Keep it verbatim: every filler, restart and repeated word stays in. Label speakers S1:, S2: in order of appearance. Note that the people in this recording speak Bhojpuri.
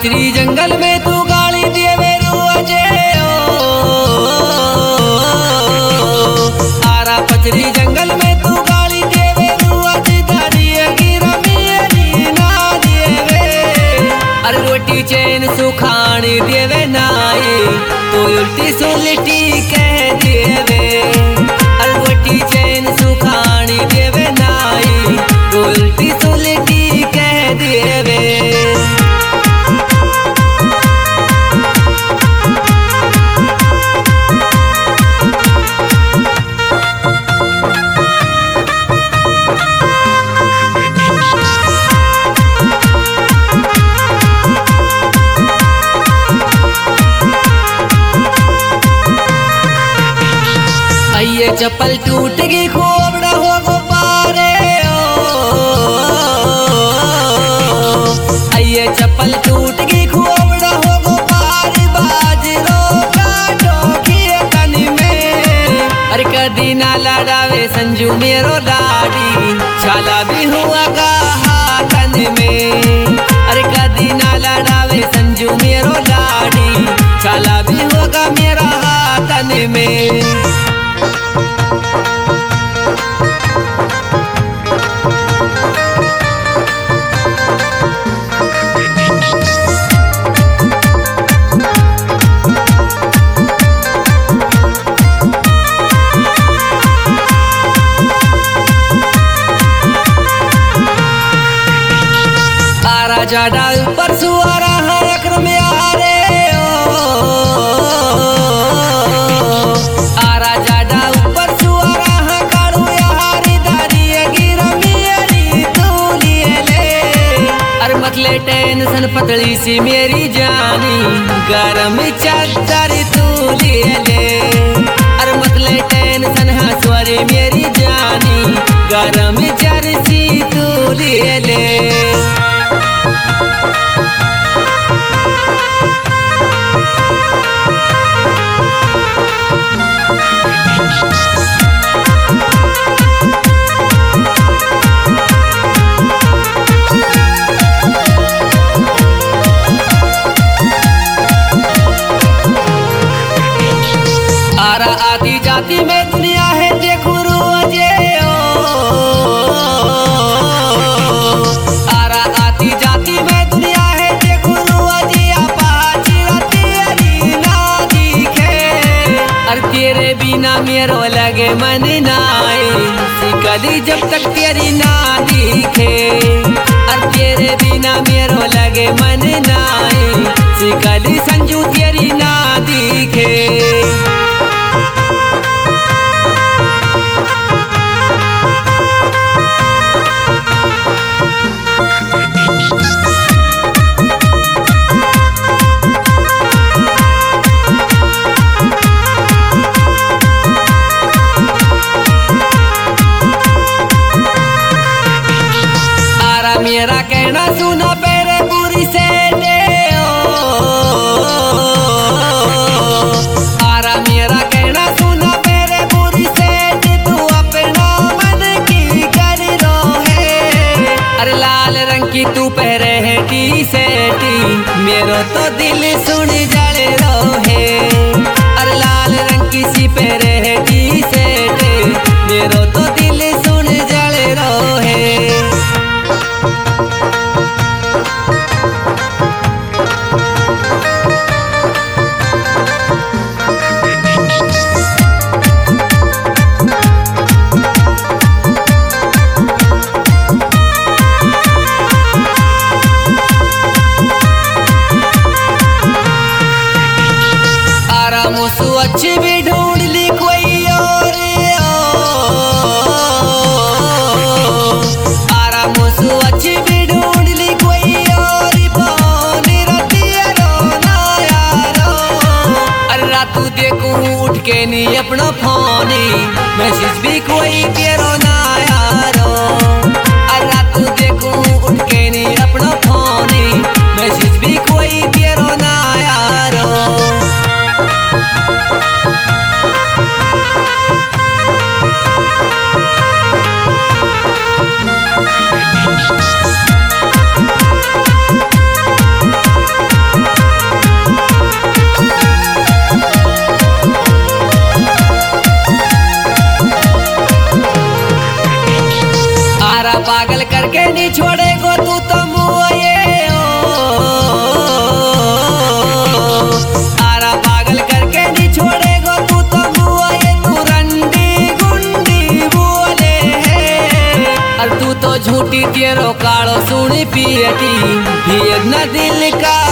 S1: पचरी जंगल में तू गाली देवे रोजे आरा पचरी जंगल में तू गाली देवे रोजे दादिया की रमियरी ना देवे अरे रोटी चैन सुखानी देवे नाई तो उल्टी सुलटी कह देवे अरे रोटी चैन सुखानी देवे नाई तो उल्टी सुलटी कह देवे। ये चप्पल टूट गई खोबड़ा हो गुब्बारे ये चप्पल टूट गई खोबड़ा हो गुब्बारे बाजरो का डोखिए कन में अरे कदी ना लड़ावे संजू मेरो लाडी छाला भी हुआ गा हाथन में अरे कदी ना लड़ावे संजू मेरो लाडी छाला भी होगा मेरा हाथन में। जाडा ऊपर सुआरा है अक्र में आ रे आरा जाडा ऊपर सुआरा है काड़ू यारी दारी गिरा मेरी तू लिए ले अरे मतले टेंशन पतली सी मेरी जानी गरम चादर तू लिए ले अरे मतले टेंशन है स्वरे मेरी जानी गरम जर्सी तू लिए ले। आरा आती जाती में दुनिया है देखो रोजे आरा आती जाती में दुनिया है देखो रोजे आपाची तेरी ना दिखे अरे तेरे बिना मेरो लगे मन नाई सिकली जब तक तेरी ना दिखे अरे तेरे बिना मेरो लगे मन नाई सिकली संजू तेरी ना दिखे। मेरा कहना सुना पेरे पूरी से दे आरा मेरा कहना सुना पेरे पूरी से दे तू अपना मन की कर रो है अरे लाल रंग की तू पहरे है टी सेटी मेरो तो दिल सुन जल रो है अरे लाल रंग की सी पहरे है टी सेटी मेरो तो दिल सुन जल रो है। मुसु अच्छी भी ढूंढ ली कोई और आरा मुसु अच्छी भी ढूंढ ली कोई और पानी रतिया रोना यारो अरे रातू देखूं उठ के नहीं अपना फोनी मैसेज भी कोई तेरो ना यारो अरे रातू देखूं उठ के नहीं अपना फोनी मैसेज भी कोई तेरो ना यारो। पागल करके नहीं छोड़ेगो तू तो मुए सारा पागल करके नहीं छोड़ेगो तू तो मुए तू रंडी गुंडी बोले और तू तो झूठी तेरो कालो सुनी पियटी ये न दिल का